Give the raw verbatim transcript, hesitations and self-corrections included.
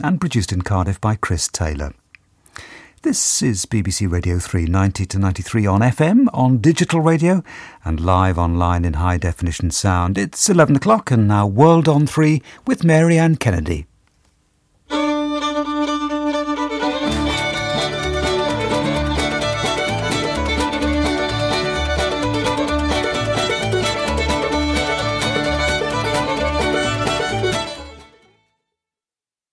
and produced in Cardiff by Chris Taylor. This is B B C Radio three, ninety to ninety-three on F M, on digital radio, and live online in high-definition sound. It's eleven o'clock and now World on three with Mary Ann Kennedy.